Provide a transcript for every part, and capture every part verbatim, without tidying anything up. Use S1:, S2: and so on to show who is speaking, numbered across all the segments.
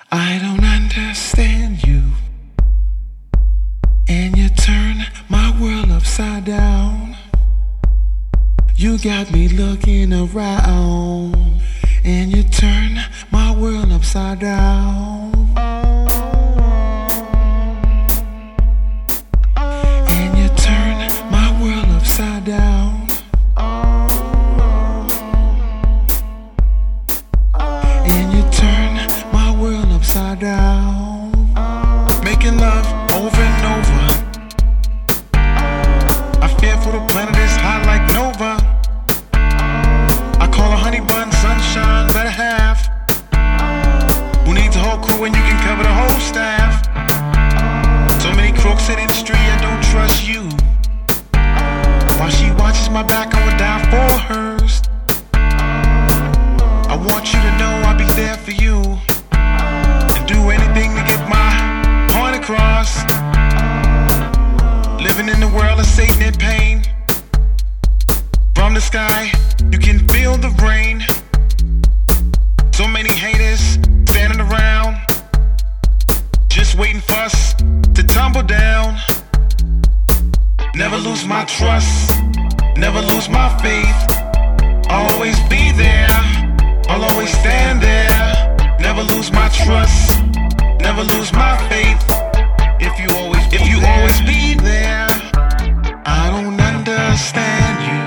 S1: I don't understand you, and you turn my world upside down. You got me looking around, and you turn my world upside down. And you turn my world upside down. And you turn my world upside down. Making love over and over. I fear for the planet is hot like Nova. I call a honey bun sunshine, better half. Who needs a whole crew when you can cover the whole staff? So many crooks in the industry, I don't trust you. While she watches my back, I would die for hers. I want you to know I'll be there for you, and do anything to get my point across. Living in the world of Satan and pain. From the sky, you can feel the rain. So many haters standing around, just waiting for us to tumble down. Never lose my trust, never lose my faith. I'll always be there, I'll always stand there. Never lose my trust, never lose my faith. If you always, if you always be there. I don't understand you,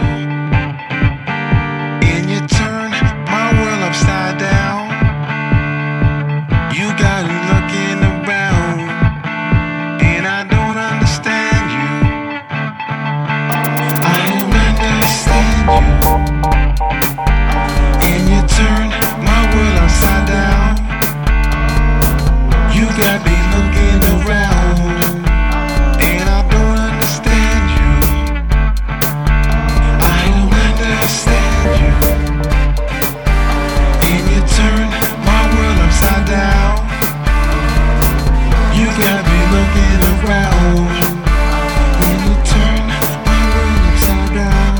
S1: and you turn my world upside down. You got me looking around, and I don't understand you. I don't understand you, and you turn my world upside down. You got me looking around, and I don't understand you. I don't understand you, and you turn my world upside down. You got me looking around, and you turn my world upside down.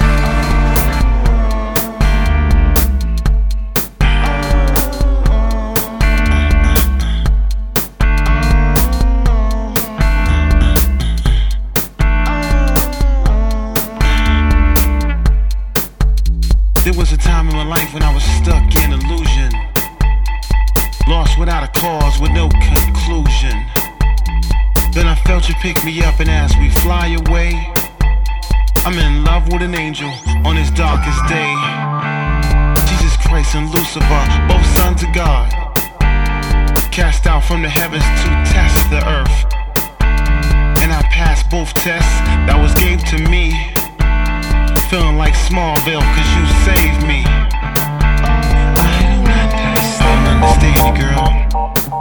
S1: There was a time in my life when I was stuck in illusion, lost without a cause, with no conclusion. Then I felt you pick me up, and as we fly away, I'm in love with an angel on his darkest day. Jesus Christ and Lucifer, both sons of God, cast out from the heavens to test the earth. And I passed both tests that was gave to me, feeling like Smallville, cause you saved me. I don't understand, I don't understand you, girl.